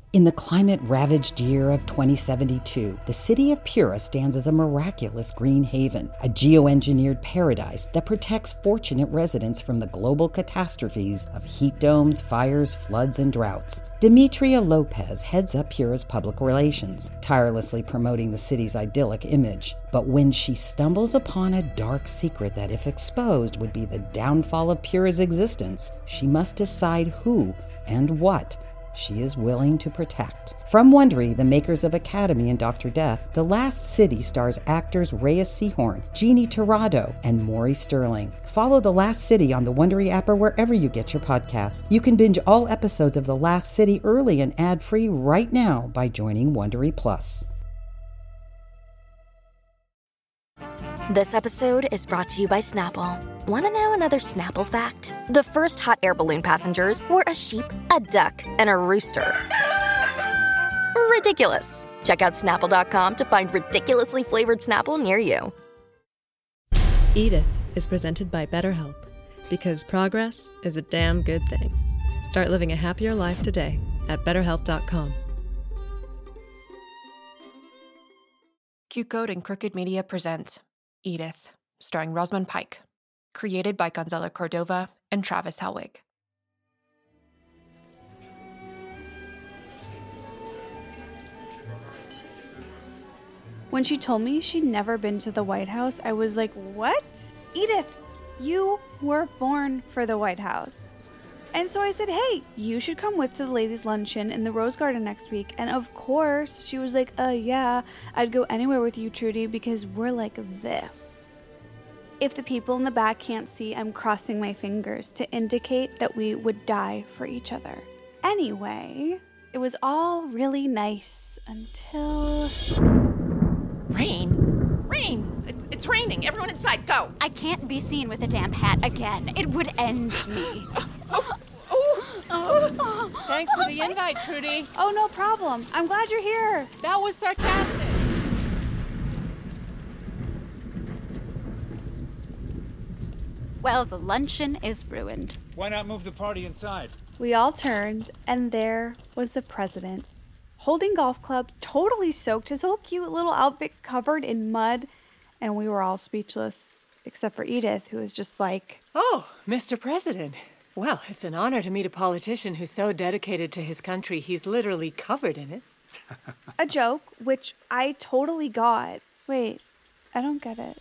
In the climate-ravaged year of 2072, the city of Pura stands as a miraculous green haven, a geoengineered paradise that protects fortunate residents from the global catastrophes of heat domes, fires, floods, and droughts. Demetria Lopez heads up Pura's public relations, tirelessly promoting the city's idyllic image. But when she stumbles upon a dark secret that, if exposed, would be the downfall of Pura's existence, she must decide who and what she is willing to protect. From Wondery, the makers of Academy and Dr. Death, The Last City stars actors Reyes Sehorn, Jeannie Torrado, and Maury Sterling. Follow The Last City on the Wondery app or wherever you get your podcasts. You can binge all episodes of The Last City early and ad-free right now by joining Wondery Plus. This episode is brought to you by Snapple. Want to know another Snapple fact? The first hot air balloon passengers were a sheep, a duck, and a rooster. Ridiculous. Check out Snapple.com to find ridiculously flavored Snapple near you. Edith is presented by BetterHelp, because progress is a damn good thing. Start living a happier life today at BetterHelp.com. Q-Code and Crooked Media present Edith, starring Rosamund Pike. Created by Gonzalo Cordova and Travis Helwig. When she told me she'd never been to the White House, I was like, what? Edith, you were born for the White House. And so I said, hey, you should come with to the ladies' luncheon in the Rose Garden next week. And of course, she was like, yeah, I'd go anywhere with you, Trudy, because we're like this. If the people in the back can't see, I'm crossing my fingers to indicate that we would die for each other. Anyway, it was all really nice until... Rain? Rain! It's raining! Everyone inside, go! I can't be seen with a damp hat again. It would end me. Thanks for the invite, Trudy. Oh, no problem. I'm glad you're here. That was sarcastic. Well, the luncheon is ruined. Why not move the party inside? We all turned, and there was the president, holding golf clubs, totally soaked, his whole cute little outfit covered in mud, and we were all speechless, except for Edith, who was just like, "Oh, Mr. President. Well, it's an honor to meet a politician who's so dedicated to his country, he's literally covered in it." A joke, which I totally got. Wait, I don't get it.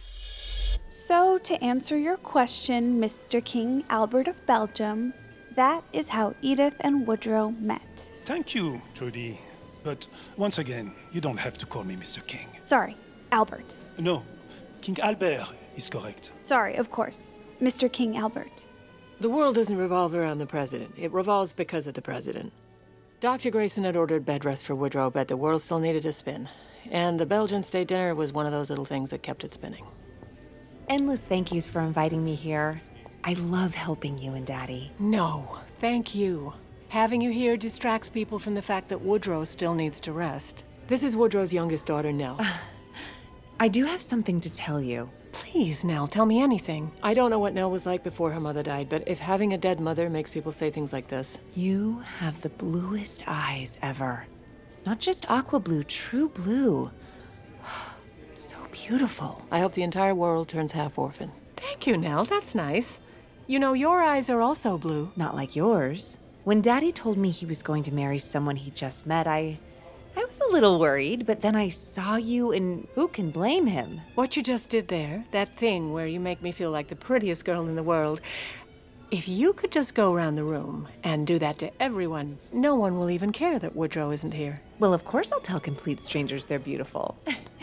So, to answer your question, Mr. King Albert of Belgium, that is how Edith and Woodrow met. Thank you, Trudy. But once again, you don't have to call me Mr. King. Sorry, Albert. No, King Albert is correct. Sorry, of course. Mr. King Albert. The world doesn't revolve around the president. It revolves because of the president. Dr. Grayson had ordered bed rest for Woodrow, but the world still needed to spin. And the Belgian state dinner was one of those little things that kept it spinning. Endless thank yous for inviting me here. I love helping you and Daddy. No, thank you. Having you here distracts people from the fact that Woodrow still needs to rest. This is Woodrow's youngest daughter, Nell. I do have something to tell you. Please, Nell, tell me anything. I don't know what Nell was like before her mother died, but if having a dead mother makes people say things like this. You have the bluest eyes ever. Not just aqua blue, true blue. So beautiful. I hope the entire world turns half orphan. Thank you, Nell. That's nice. You know, your eyes are also blue. Not like yours. When Daddy told me he was going to marry someone he just met, I was a little worried, but then I saw you, and who can blame him? What you just did there, that thing where you make me feel like the prettiest girl in the world, if you could just go around the room and do that to everyone, no one will even care that Woodrow isn't here. Well, of course I'll tell complete strangers they're beautiful.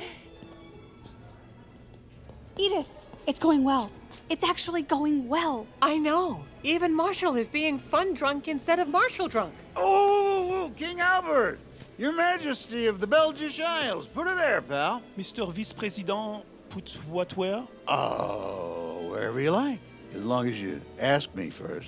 Edith, it's going well. It's actually going well. I know. Even Marshall is being fun drunk instead of Marshall drunk. Oh, King Albert! Your Majesty of the Belgish Isles. Put her there, pal. Mr. Vice-President, put what where? Oh, wherever you like. As long as you ask me first.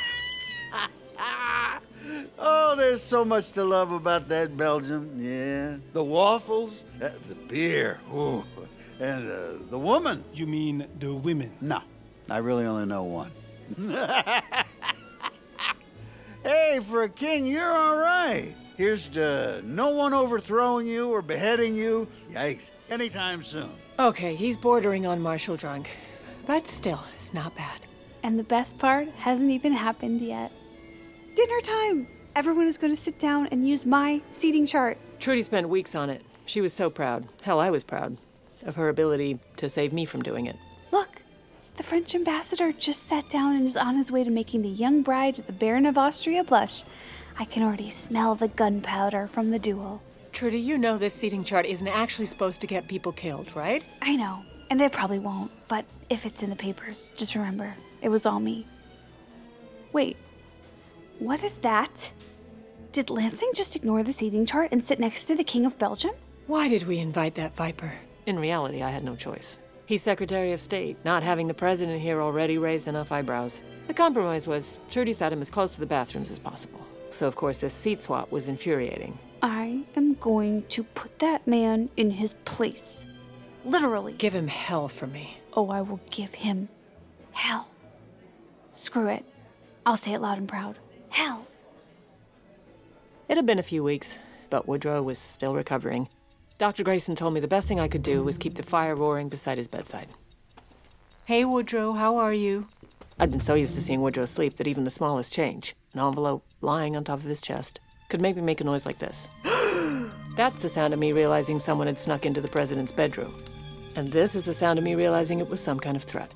Oh, there's so much to love about that Belgium. Yeah. The waffles, the beer. Ooh. And the woman. You mean the women? No, I really only know one. Hey, for a king, you're all right. Here's to no one overthrowing you or beheading you. Yikes. Anytime soon. Okay, he's bordering on martial drunk. But still, it's not bad. And the best part hasn't even happened yet. Dinner time! Everyone is going to sit down and use my seating chart. Trudy spent weeks on it. She was so proud. Hell, I was proud of her ability to save me from doing it. Look, the French ambassador just sat down and is on his way to making the young bride of the Baron of Austria blush. I can already smell the gunpowder from the duel. Trudy, you know this seating chart isn't actually supposed to get people killed, right? I know, and it probably won't, but if it's in the papers, just remember, it was all me. Wait, what is that? Did Lansing just ignore the seating chart and sit next to the King of Belgium? Why did we invite that viper? In reality, I had no choice. He's Secretary of State. Not having the president here already raised enough eyebrows. The compromise was Trudy sat him as close to the bathrooms as possible. So, of course, this seat swap was infuriating. I am going to put that man in his place. Literally. Give him hell for me. Oh, I will give him hell. Screw it. I'll say it loud and proud. Hell. It had been a few weeks, but Woodrow was still recovering. Dr. Grayson told me the best thing I could do was keep the fire roaring beside his bedside. Hey, Woodrow, how are you? I'd been so used to seeing Woodrow sleep that even the smallest change, an envelope lying on top of his chest, could make me make a noise like this. That's the sound of me realizing someone had snuck into the president's bedroom. And this is the sound of me realizing it was some kind of threat.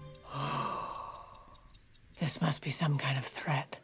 This must be some kind of threat.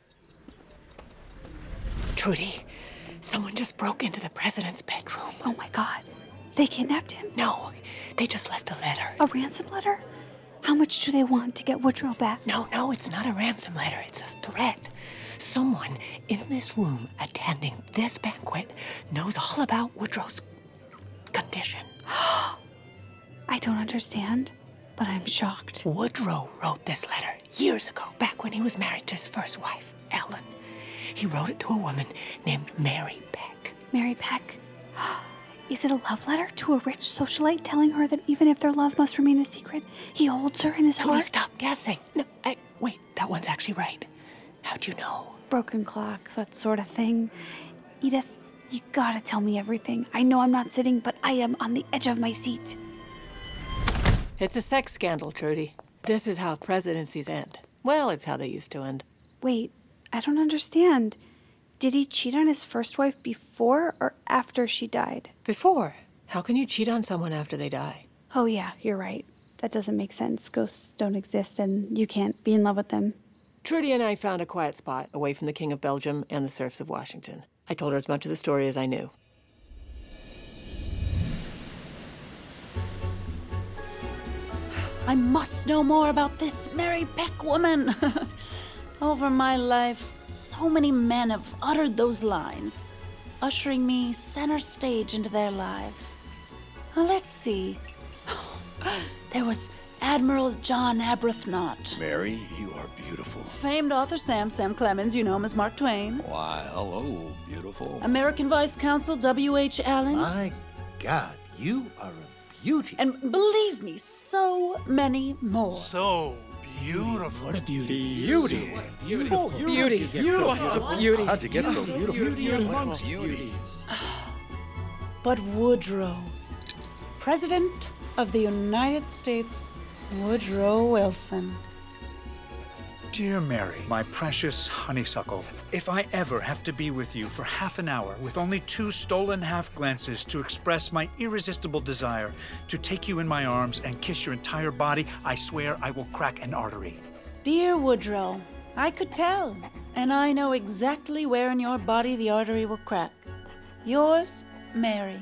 Trudy, someone just broke into the president's bedroom. Oh my God. They kidnapped him? No, they just left a letter. A ransom letter? How much do they want to get Woodrow back? No, it's not a ransom letter. It's a threat. Someone in this room attending this banquet knows all about Woodrow's condition. I don't understand, but I'm shocked. Woodrow wrote this letter years ago, back when he was married to his first wife, Ellen. He wrote it to a woman named Mary Peck. Mary Peck? Is it a love letter to a rich socialite telling her that even if their love must remain a secret, he holds her in his Trudy, heart? Stop guessing. No, wait, that one's actually right. How'd you know? Broken clock, that sort of thing. Edith, you gotta tell me everything. I know I'm not sitting, but I am on the edge of my seat. It's a sex scandal, Trudy. This is how presidencies end. Well, it's how they used to end. Wait, I don't understand. Did he cheat on his first wife before or after she died? Before. How can you cheat on someone after they die? Oh yeah, you're right. That doesn't make sense. Ghosts don't exist and you can't be in love with them. Trudy and I found a quiet spot away from the King of Belgium and the serfs of Washington. I told her as much of the story as I knew. I must know more about this Mary Peck woman. Over my life, so many men have uttered those lines, ushering me center stage into their lives. Well, let's see. There was Admiral John Arbuthnot. Mary, you are beautiful. Famed author Sam Clemens, you know him as Mark Twain. Why, hello, beautiful. American Vice Consul W.H. Allen. My God, you are a beauty. And believe me, so many more. So beautiful. What a beauty. Beauty. Beautiful. Oh, Beauty. You are the beauty. How'd you get so beautiful? What a beauty. But Woodrow, President of the United States, Woodrow Wilson. Dear Mary, my precious honeysuckle, if I ever have to be with you for half an hour with only 2 stolen half glances to express my irresistible desire to take you in my arms and kiss your entire body, I swear I will crack an artery. Dear Woodrow, I could tell, and I know exactly where in your body the artery will crack. Yours, Mary.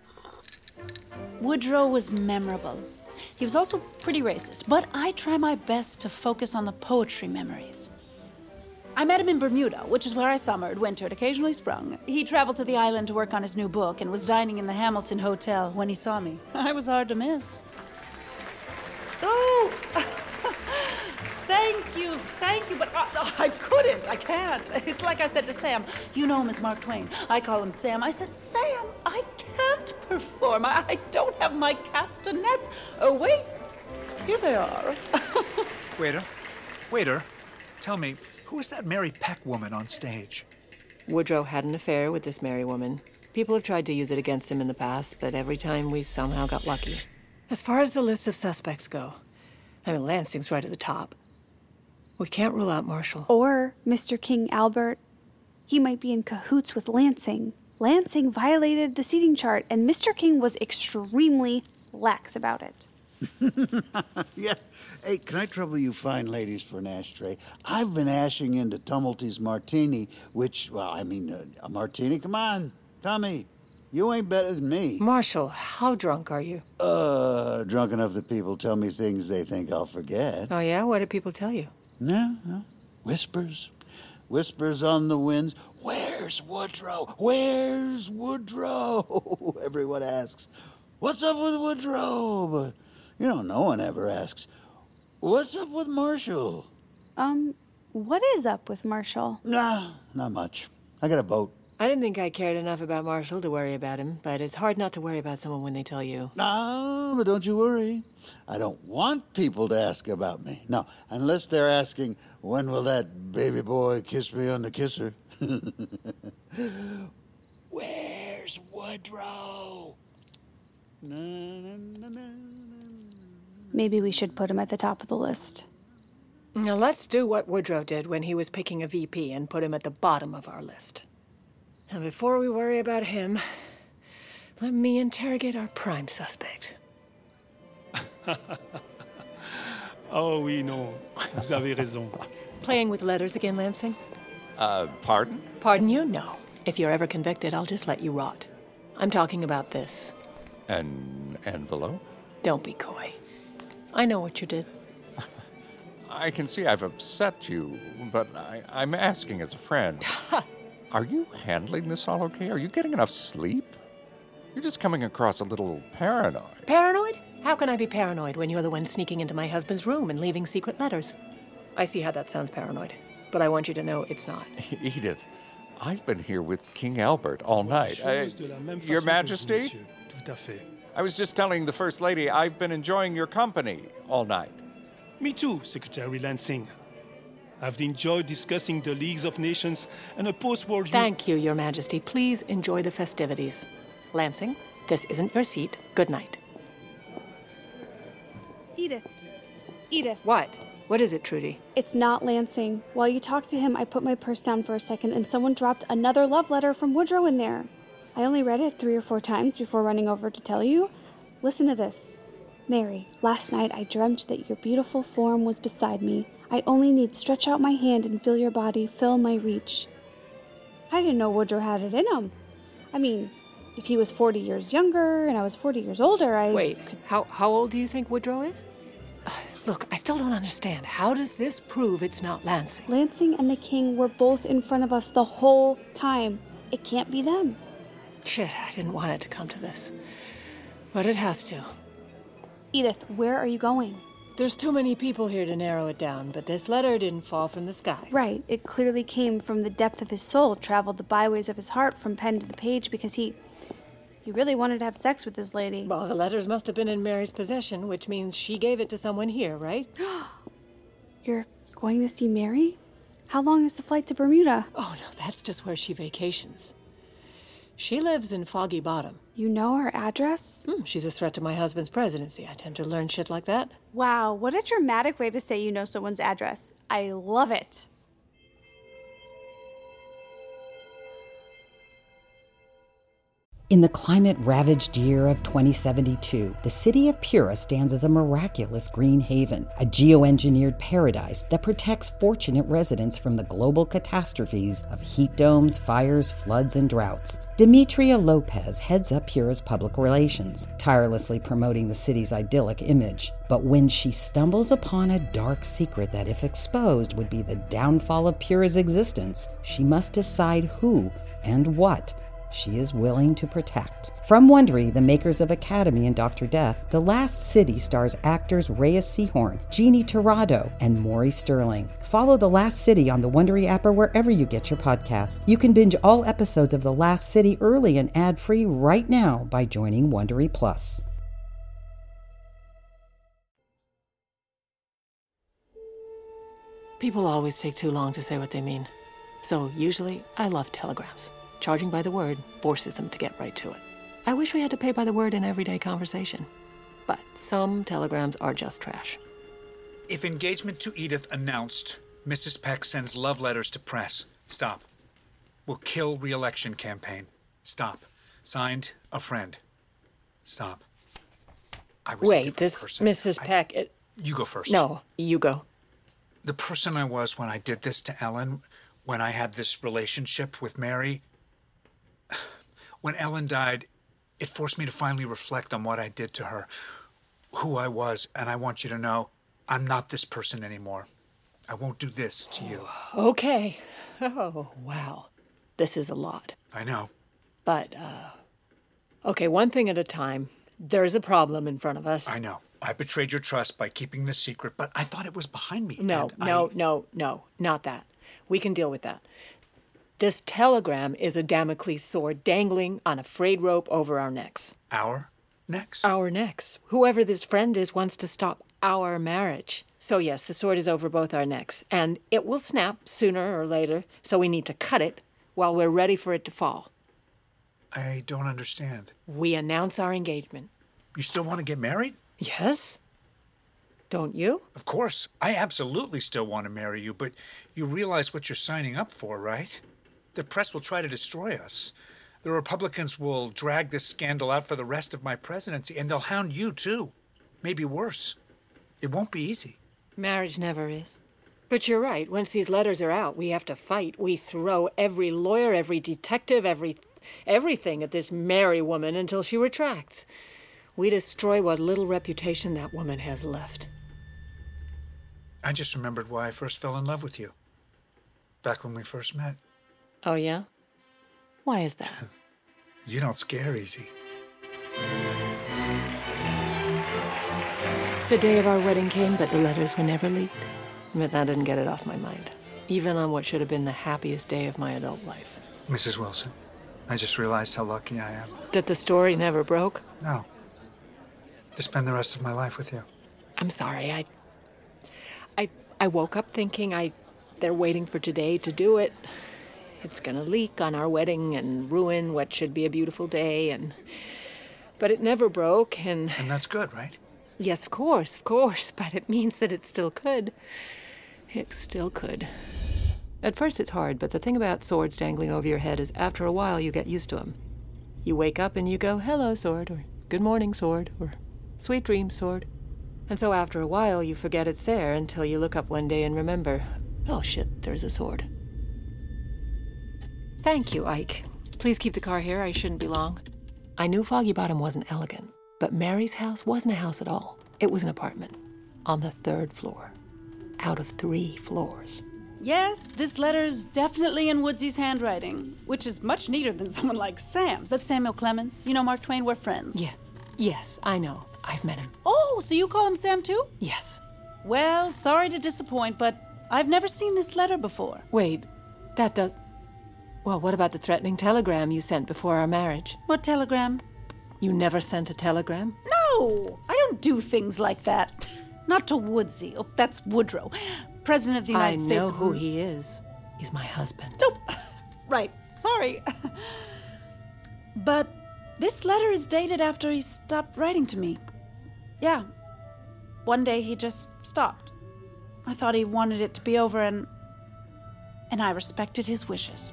Woodrow was memorable. He was also pretty racist, but I try my best to focus on the poetry memories. I met him in Bermuda, which is where I summered, wintered, occasionally sprung. He traveled to the island to work on his new book and was dining in the Hamilton Hotel when he saw me. I was hard to miss. Oh! Thank you, but I couldn't. I can't. It's like I said to Sam. You know him as Mark Twain. I call him Sam. I said, Sam, I can't perform. I don't have my castanets. Oh, wait. Here they are. Waiter, tell me, who is that Mary Peck woman on stage? Woodrow had an affair with this Mary woman. People have tried to use it against him in the past, but every time we somehow got lucky. As far as the list of suspects go, I mean, Lansing's right at the top. We can't rule out Marshall. Or Mr. King Albert. He might be in cahoots with Lansing. Lansing violated the seating chart, and Mr. King was extremely lax about it. Yeah. Hey, can I trouble you fine ladies for an ashtray? I've been ashing into Tumulty's martini, which, well, I mean, a martini? Come on, Tommy. You ain't better than me. Marshall, how drunk are you? Drunk enough that people tell me things they think I'll forget. Oh, yeah? What did people tell you? No. Whispers. Whispers on the winds. Where's Woodrow? Where's Woodrow? Everyone asks, what's up with Woodrow? But, no one ever asks, what's up with Marshall? What is up with Marshall? Nah, not much. I got a boat. I didn't think I cared enough about Marshall to worry about him, but it's hard not to worry about someone when they tell you. No, but don't you worry. I don't want people to ask about me. No, unless they're asking, when will that baby boy kiss me on the kisser? Where's Woodrow? Maybe we should put him at the top of the list. Now let's do what Woodrow did when he was picking a VP and put him at the bottom of our list. Now, before we worry about him, let me interrogate our prime suspect. Oh, oui, non. Vous avez raison. Playing with letters again, Lansing? Pardon? Pardon you? No. If you're ever convicted, I'll just let you rot. I'm talking about this. An envelope? Don't be coy. I know what you did. I can see I've upset you, but I'm asking as a friend. Are you handling this all okay? Are you getting enough sleep? You're just coming across a little paranoid. Paranoid? How can I be paranoid when you're the one sneaking into my husband's room and leaving secret letters? I see how that sounds paranoid, but I want you to know it's not. Edith, I've been here with King Albert all night. Your Majesty? Tout à fait. I was just telling the First Lady I've been enjoying your company all night. Me too, Secretary Lansing. I've enjoyed discussing the Leagues of Nations and a post-war... Thank you, Your Majesty. Please enjoy the festivities. Lansing, this isn't your seat. Good night. Edith. What? What is it, Trudy? It's not Lansing. While you talked to him, I put my purse down for a second, and someone dropped another love letter from Woodrow in there. I only read it 3 or 4 times before running over to tell you. Listen to this. Mary, last night I dreamt that your beautiful form was beside me. I only need stretch out my hand and feel your body fill my reach. I didn't know Woodrow had it in him. I mean, if he was 40 years younger and I was 40 years older, Wait, how old do you think Woodrow is? Look, I still don't understand. How does this prove it's not Lansing? Lansing and the King were both in front of us the whole time. It can't be them. Shit, I didn't want it to come to this. But it has to. Edith, where are you going? There's too many people here to narrow it down, but this letter didn't fall from the sky. Right. It clearly came from the depth of his soul, traveled the byways of his heart from pen to the page because he really wanted to have sex with this lady. Well, the letters must have been in Mary's possession, which means she gave it to someone here, right? You're going to see Mary? How long is the flight to Bermuda? Oh, no, that's just where she vacations. She lives in Foggy Bottom. You know her address? She's a threat to my husband's presidency. I tend to learn shit like that. Wow, what a dramatic way to say you know someone's address. I love it. In the climate-ravaged year of 2072, the city of Pura stands as a miraculous green haven, a geoengineered paradise that protects fortunate residents from the global catastrophes of heat domes, fires, floods, and droughts. Demetria Lopez heads up Pura's public relations, tirelessly promoting the city's idyllic image. But when she stumbles upon a dark secret that, if exposed, would be the downfall of Pura's existence, she must decide who and what she is willing to protect. From Wondery, the makers of Academy and Dr. Death, The Last City stars actors Reyes Sehorn, Jeannie Torrado, and Maury Sterling. Follow The Last City on the Wondery app or wherever you get your podcasts. You can binge all episodes of The Last City early and ad-free right now by joining Wondery Plus. People always take too long to say what they mean. So usually, I love telegrams. Charging by the word forces them to get right to it. I wish we had to pay by the word in everyday conversation. But some telegrams are just trash. If engagement to Edith announced, Mrs. Peck sends love letters to press. Stop. Will kill re-election campaign. Stop. Signed, a friend. Stop. I was a Wait, different this person. Mrs. Peck... You go first. No, you go. The person I was when I did this to Ellen, when I had this relationship with Mary, when Ellen died, it forced me to finally reflect on what I did to her, who I was, and I want you to know, I'm not this person anymore. I won't do this to you. Okay. Oh, wow. This is a lot. I know. But, okay, one thing at a time. There's a problem in front of us. I know. I betrayed your trust by keeping this secret, but I thought it was behind me. No, not that. We can deal with that. This telegram is a Damocles sword dangling on a frayed rope over our necks. Our necks? Our necks. Whoever this friend is wants to stop our marriage. So yes, the sword is over both our necks, and it will snap sooner or later, so we need to cut it while we're ready for it to fall. I don't understand. We announce our engagement. You still want to get married? Yes. Don't you? Of course. I absolutely still want to marry you, but you realize what you're signing up for, right? The press will try to destroy us. The Republicans will drag this scandal out for the rest of my presidency, and they'll hound you, too. Maybe worse. It won't be easy. Marriage never is. But you're right. Once these letters are out, we have to fight. We throw every lawyer, every detective, everything at this Mary woman until she retracts. We destroy what little reputation that woman has left. I just remembered why I first fell in love with you. Back when we first met. Oh, yeah? Why is that? You don't scare easy. The day of our wedding came, but the letters were never leaked. But that didn't get it off my mind. Even on what should have been the happiest day of my adult life. Mrs. Wilson, I just realized how lucky I am. That the story never broke? No. To spend the rest of my life with you. I'm sorry. I woke up thinking they're waiting for today to do it. It's gonna leak on our wedding and ruin what should be a beautiful day, but it never broke, and that's good, right? Yes, of course, but it means that it still could. It still could. At first it's hard, but the thing about swords dangling over your head is after a while you get used to them. You wake up and you go, hello, sword, or good morning, sword, or sweet dreams, sword. And so after a while you forget it's there until you look up one day and remember, oh shit, there's a sword. Thank you, Ike. Please keep the car here, I shouldn't be long. I knew Foggy Bottom wasn't elegant, but Mary's house wasn't a house at all. It was an apartment on the 3rd floor, out of 3 floors. Yes, this letter's definitely in Woodsy's handwriting, which is much neater than someone like Sam's. That's Samuel Clemens. You know Mark Twain, we're friends. Yeah. Yes, I know. I've met him. Oh, so you call him Sam too? Yes. Well, sorry to disappoint, but I've never seen this letter before. Wait, that does... Well, what about the threatening telegram you sent before our marriage? What telegram? You never sent a telegram? No, I don't do things like that. Not to Woodsy. Oh, that's Woodrow, President of the United States. I know who he is. He's my husband. Nope. Right. Sorry. But this letter is dated after he stopped writing to me. Yeah. One day he just stopped. I thought he wanted it to be over, and I respected his wishes.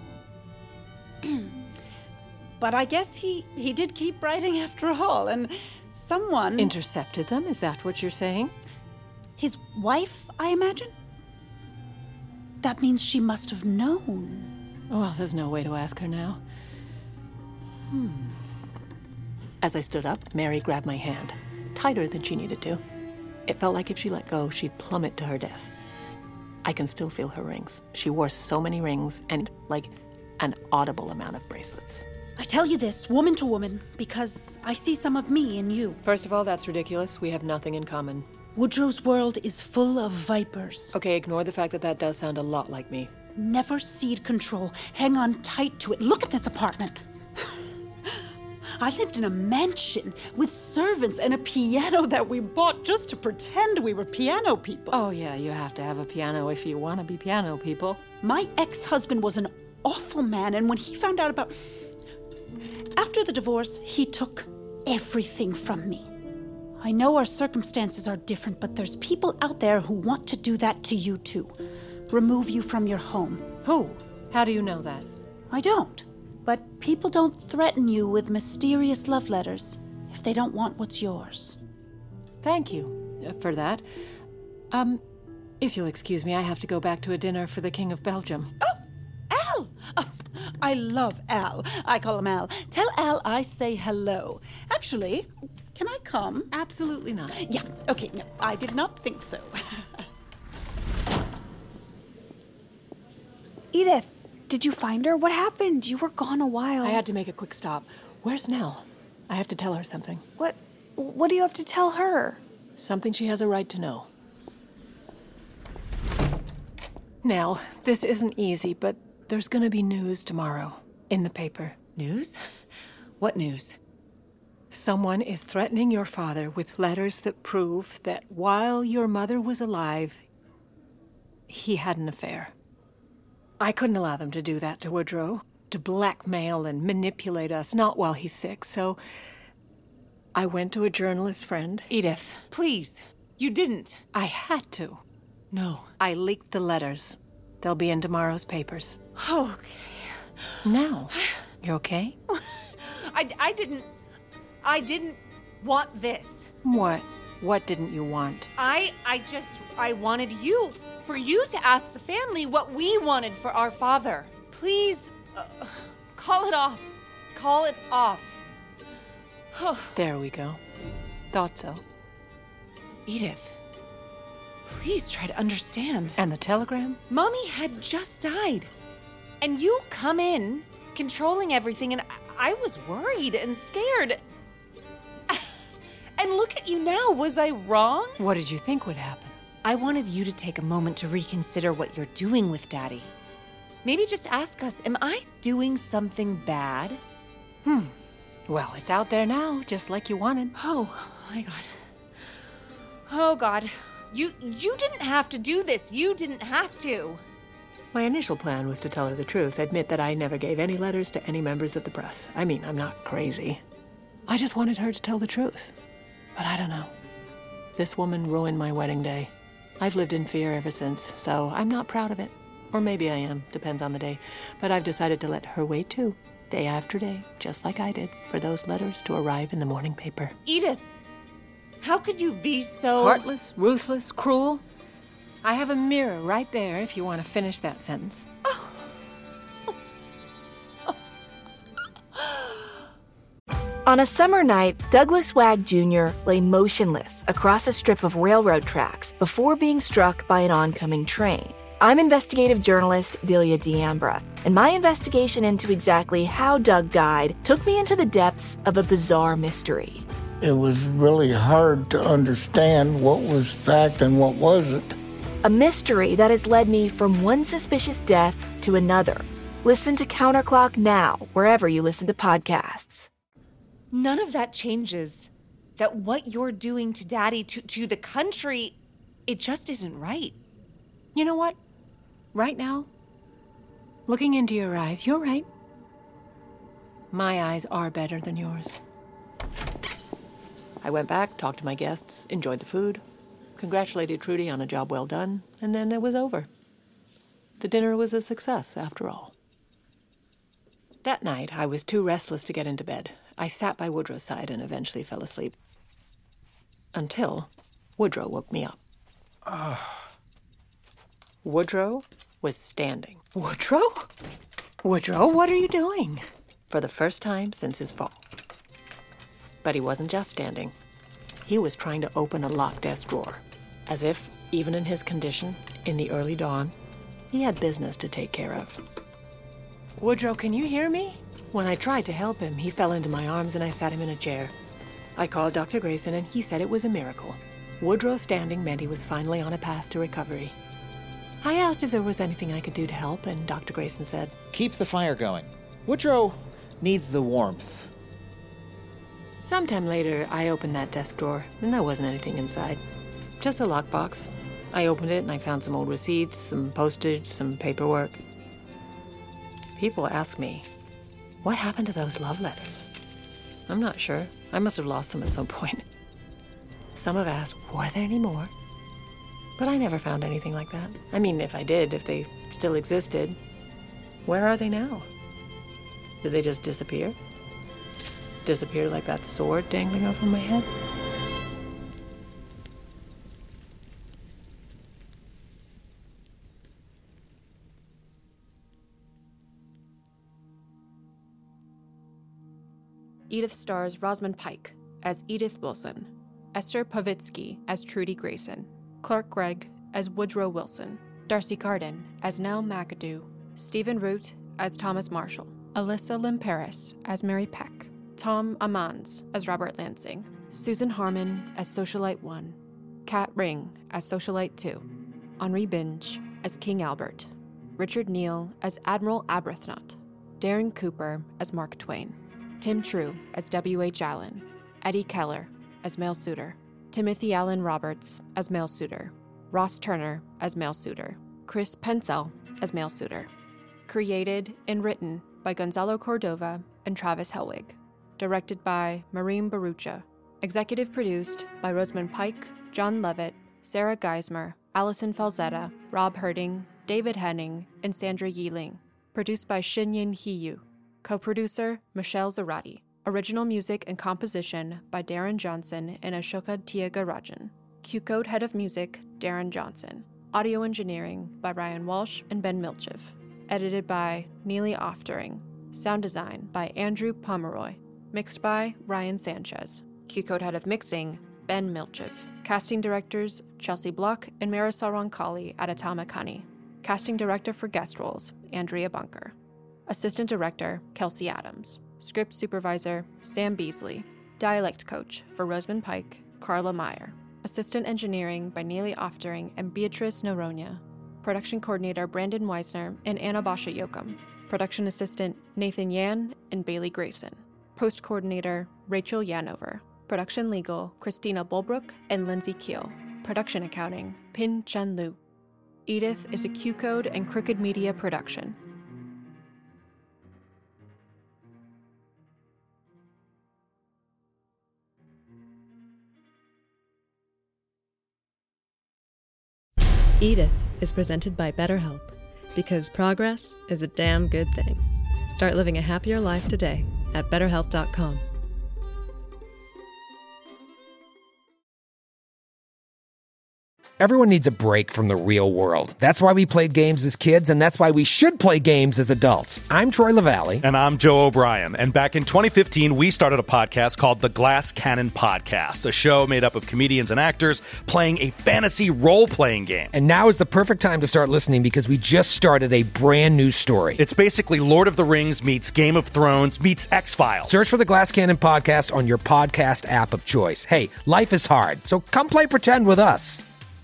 But I guess he did keep writing after all, and someone... Intercepted them? Is that what you're saying? His wife, I imagine? That means she must have known. Well, there's no way to ask her now. As I stood up, Mary grabbed my hand, tighter than she needed to. It felt like if she let go, she'd plummet to her death. I can still feel her rings. She wore so many rings and, like, an audible amount of bracelets. I tell you this, woman to woman, because I see some of me in you. First of all, that's ridiculous. We have nothing in common. Woodrow's world is full of vipers. Okay, ignore the fact that does sound a lot like me. Never cede control. Hang on tight to it. Look at this apartment. I lived in a mansion with servants and a piano that we bought just to pretend we were piano people. Oh, yeah, you have to have a piano if you want to be piano people. My ex-husband was an awful man, and when he found out about... After the divorce, he took everything from me. I know our circumstances are different, but there's people out there who want to do that to you too. Remove you from your home. Who? How do you know that? I don't. But people don't threaten you with mysterious love letters if they don't want what's yours. Thank you for that. If you'll excuse me, I have to go back to a dinner for the King of Belgium. Oh, Al! Oh, I love Al. I call him Al. Tell Al I say hello. Actually, can I come? Absolutely not. Yeah, okay, no, I did not think so. Edith, did you find her? What happened? You were gone a while. I had to make a quick stop. Where's Nell? I have to tell her something. What do you have to tell her? Something she has a right to know. Nell, this isn't easy, but there's gonna be news tomorrow in the paper. News? What news? Someone is threatening your father with letters that prove that while your mother was alive, he had an affair. I couldn't allow them to do that to Woodrow, to blackmail and manipulate us, not while he's sick, so I went to a journalist friend. Edith, please. You didn't. I had to. No. I leaked the letters. They'll be in tomorrow's papers. Okay. Now, you okay? I didn't want this. What? What didn't you want? I wanted you, for you to ask the family what we wanted for our father. Please, call it off. Call it off. There we go. Thought so. Edith, please try to understand. And the telegram? Mommy had just died. And you come in, controlling everything, and I was worried and scared. And look at you now. Was I wrong? What did you think would happen? I wanted you to take a moment to reconsider what you're doing with Daddy. Maybe just ask us, am I doing something bad? Well, it's out there now, just like you wanted. Oh, my God. Oh, God. You didn't have to do this. You didn't have to. My initial plan was to tell her the truth, admit that I never gave any letters to any members of the press. I mean, I'm not crazy. I just wanted her to tell the truth. But I don't know. This woman ruined my wedding day. I've lived in fear ever since, so I'm not proud of it. Or maybe I am, depends on the day. But I've decided to let her wait too, day after day, just like I did, for those letters to arrive in the morning paper. Edith, how could you be so... Heartless, ruthless, cruel? I have a mirror right there if you want to finish that sentence. On a summer night, Douglas Wag Jr. lay motionless across a strip of railroad tracks before being struck by an oncoming train. I'm investigative journalist Delia D'Ambra, and my investigation into exactly how Doug died took me into the depths of a bizarre mystery. It was really hard to understand what was fact and what wasn't. A mystery that has led me from one suspicious death to another. Listen to Counterclock now, wherever you listen to podcasts. None of that changes. That what you're doing to Daddy, to the country, it just isn't right. You know what? Right now, looking into your eyes, you're right. My eyes are better than yours. I went back, talked to my guests, enjoyed the food, congratulated Trudy on a job well done, and then it was over. The dinner was a success, after all. That night, I was too restless to get into bed. I sat by Woodrow's side and eventually fell asleep. Until Woodrow woke me up. Woodrow was standing. Woodrow? Woodrow, what are you doing? For the first time since his fall. But he wasn't just standing. He was trying to open a locked desk drawer. As if, even in his condition, in the early dawn, he had business to take care of. Woodrow, can you hear me? When I tried to help him, he fell into my arms and I sat him in a chair. I called Dr. Grayson and he said it was a miracle. Woodrow standing meant he was finally on a path to recovery. I asked if there was anything I could do to help, and Dr. Grayson said, "Keep the fire going. Woodrow needs the warmth. Sometime later, I opened that desk drawer, and there wasn't anything inside. Just a lockbox. I opened it, and I found some old receipts, some postage, some paperwork. People ask me, what happened to those love letters? I'm not sure. I must have lost them at some point. Some have asked, were there any more? But I never found anything like that. I mean, if I did, if they still existed, where are they now? Did they just disappear? Disappear like that sword dangling over my head? Edith stars Rosamund Pike as Edith Wilson, Esther Povitsky as Trudy Grayson, Clark Gregg as Woodrow Wilson, Darcy Carden as Nell McAdoo, Stephen Root as Thomas Marshall, Alyssa Limperis as Mary Peck, Tom Amanz as Robert Lansing, Susan Harmon as Socialite 1, Kat Ring as Socialite 2, Henri Binge as King Albert, Richard Neal as Admiral Arbuthnot, Darren Cooper as Mark Twain, Tim True as W.H. Allen, Eddie Keller as Male Suitor, Timothy Allen Roberts as Male Suitor, Ross Turner as Male Suitor, Chris Pensel as Male Suitor. Created and written by Gonzalo Cordova and Travis Helwig. Directed by Maureen Barucha. Executive produced by Rosamund Pike, John Levitt, Sarah Geismer, Allison Falzetta, Rob Herding, David Henning, and Sandra Yiling. Produced by Shinyin Hiyu. Co-producer Michelle Zarati. Original music and composition by Darren Johnson and Ashoka Tyagarajan. Q-Code Head of Music, Darren Johnson. Audio engineering by Ryan Walsh and Ben Milchev. Edited by Neely Oftering. Sound design by Andrew Pomeroy. Mixed by Ryan Sanchez. Q-Code Head of Mixing, Ben Milchev. Casting directors Chelsea Block and Marisol Roncalli at Atomic Honey. Casting director for guest roles, Andrea Bunker. Assistant director, Kelsey Adams. Script supervisor, Sam Beasley. Dialect coach for Rosamund Pike, Carla Meyer. Assistant engineering by Neely Oftering and Beatrice Noronha. Production coordinator, Brandon Weisner and Anna Basha Yoakum. Production assistant, Nathan Yan and Bailey Grayson. Post coordinator, Rachel Yanover. Production legal, Christina Bulbrook and Lindsay Keel. Production accounting, Pin Chen Lu. Edith is a Q-Code and Crooked Media production. Edith is presented by BetterHelp, because progress is a damn good thing. Start living a happier life today at BetterHelp.com. Everyone needs a break from the real world. That's why we played games as kids, and that's why we should play games as adults. I'm Troy LaValle. And I'm Joe O'Brien. And back in 2015, we started a podcast called The Glass Cannon Podcast, a show made up of comedians and actors playing a fantasy role-playing game. And now is the perfect time to start listening because we just started a brand new story. It's basically Lord of the Rings meets Game of Thrones meets X-Files. Search for The Glass Cannon Podcast on your podcast app of choice. Hey, life is hard, so come play pretend with us.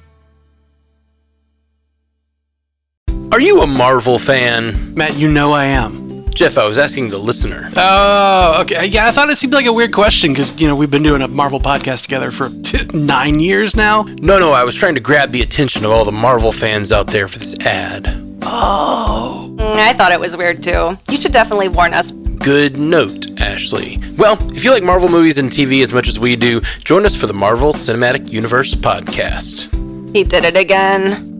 Are you a Marvel fan? Matt, you know I am. Jeff, I was asking the listener. Oh, okay. Yeah, I thought it seemed like a weird question because, we've been doing a Marvel podcast together for 9 years now. No, I was trying to grab the attention of all the Marvel fans out there for this ad. Oh. I thought it was weird too. You should definitely warn us. Good note, Ashley. Well, if you like Marvel movies and TV as much as we do, join us for the Marvel Cinematic Universe podcast. He did it again.